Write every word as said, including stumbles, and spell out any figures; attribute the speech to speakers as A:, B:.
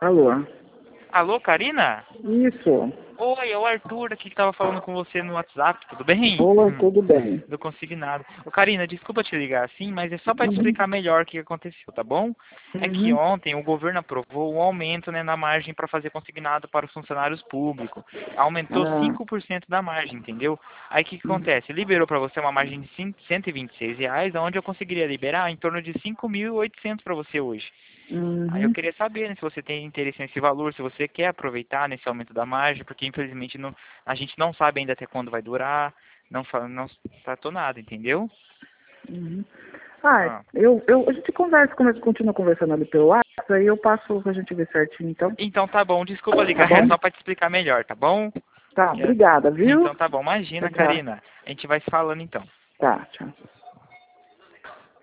A: Alô?
B: Alô, Karina?
A: Isso.
B: Oi, é o Arthur aqui que tava falando com você no WhatsApp, tudo bem?
A: Oi,
B: Hum,
A: tudo bem.
B: do Consignado. Ô, Karina, desculpa te ligar assim, mas é só para te
A: Uhum.
B: explicar melhor o que aconteceu, tá bom? É que
A: Uhum.
B: ontem o governo aprovou um aumento, né, na margem para fazer consignado para os funcionários públicos. Aumentou
A: Ah,
B: cinco por cento da margem, entendeu? Aí o que, que
A: uhum.
B: acontece? Liberou para você uma margem de cin- cento e vinte e seis reais, onde eu conseguiria liberar em torno de cinco mil e oitocentos para você hoje. Aí eu
A: Uhum.
B: queria saber, né, se você tem interesse nesse valor, se você quer aproveitar nesse aumento da margem, porque infelizmente não, a gente não sabe ainda até quando vai durar, não fa- não tratou nada, entendeu?
A: Uhum. Ah,
B: Ah.
A: eu, eu, a gente conversa, começa, continua conversando ali pelo WhatsApp, aí eu passo pra gente ver certinho, então.
B: Então tá bom, desculpa
A: Tá
B: ligar, é
A: bom?
B: só para te explicar melhor, tá bom?
A: Tá,
B: Que é-
A: obrigada, viu?
B: Então tá bom,
A: Tchau,
B: imagina,
A: tchau.
B: Karina. A gente vai se falando então.
A: Tá, tchau.